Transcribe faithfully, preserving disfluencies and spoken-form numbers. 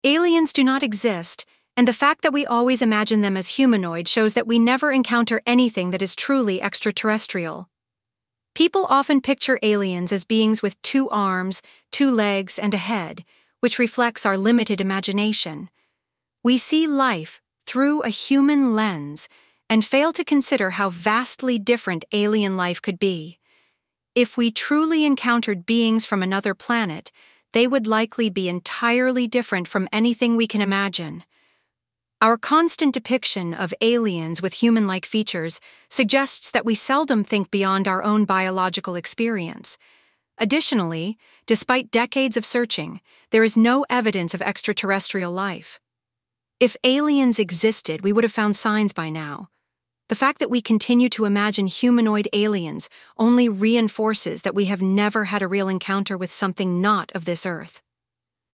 Aliens do not exist, and the fact that we always imagine them as humanoid shows that we never encounter anything that is truly extraterrestrial. People often picture aliens as beings with two arms, two legs, and a head, which reflects our limited imagination. We see life through a human lens and fail to consider how vastly different alien life could be. If we truly encountered beings from another planet, they would likely be entirely different from anything we can imagine. Our constant depiction of aliens with human-like features suggests that we seldom think beyond our own biological experience. Additionally, despite decades of searching, there is no evidence of extraterrestrial life. If aliens existed, we would have found signs by now. The fact that we continue to imagine humanoid aliens only reinforces that we have never had a real encounter with something not of this earth.